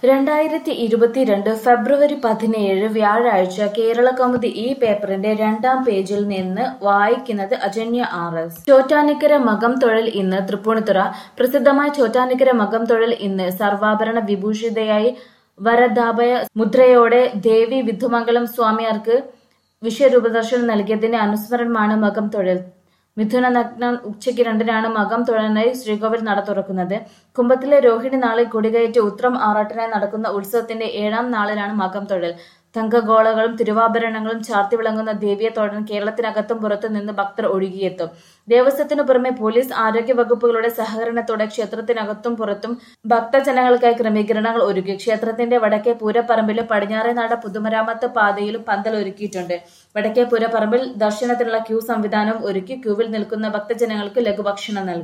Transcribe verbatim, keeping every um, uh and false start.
രണ്ടായിരത്തി ഇരുപത്തിരണ്ട് ഫെബ്രുവരി പതിനേഴ് വ്യാഴാഴ്ച കേരളകൗമുദി ഈ പേപ്പറിന്റെ രണ്ടാം പേജിൽ നിന്ന് വായിക്കുന്നത് അജന്യ ആർ എസ്. ചോറ്റാനിക്കര മകം തൊഴൽ ഇന്ന്. തൃപ്പൂണിത്തുറ. പ്രസിദ്ധമായ ചോറ്റാനിക്കര മകം തൊഴൽ ഇന്ന്. സർവാഭരണ വിഭൂഷിതയായി വരദാഭയ മുദ്രയോടെ ദേവി വിധുമംഗലം സ്വാമിയാർക്ക് വിശ്വരൂപദർശനം നൽകിയതിന്റെ അനുസ്മരണമാണ് മകം തൊഴൽ. മിഥുന നഗ്നം ഉച്ചയ്ക്ക് രണ്ടിനാണ് മകം തൊഴലിനായി ശ്രീകോവിൽ നട തുറക്കുന്നത്. കുംഭത്തിലെ രോഹിണി നാളിൽ കൊടികയറ്റി ഉത്രം ആറാട്ടിനായി നടക്കുന്ന ഉത്സവത്തിന്റെ ഏഴാം നാളിലാണ് മകം തൊഴൽ. തങ്കഗോളകളും തിരുവാഭരണങ്ങളും ചാർത്തി വിളങ്ങുന്ന ദേവിയെ തൊഴാൻ കേരളത്തിനകത്തും പുറത്തും നിന്ന് ഭക്തർ ഒഴുകിയെത്തും. ദേവസ്വത്തിനു പുറമെ പോലീസ്, ആരോഗ്യ വകുപ്പുകളുടെ സഹകരണത്തോടെ ക്ഷേത്രത്തിനകത്തും പുറത്തും ഭക്തജനങ്ങൾക്കായി ക്രമീകരണങ്ങൾ ഒരുക്കി. ക്ഷേത്രത്തിന്റെ വടക്കേ പൂരപ്പറമ്പിലും പടിഞ്ഞാറേ നട പൊതുമരാമത്ത് പാതയിലും പന്തൽ ഒരുക്കിയിട്ടുണ്ട്. വടക്കേ പൂരപ്പറമ്പിൽ ദർശനത്തിനുള്ള ക്യൂ സംവിധാനവും ഒരുക്കി. ക്യൂവിൽ നിൽക്കുന്ന ഭക്തജനങ്ങൾക്ക് ലഘുഭക്ഷണം നൽകും.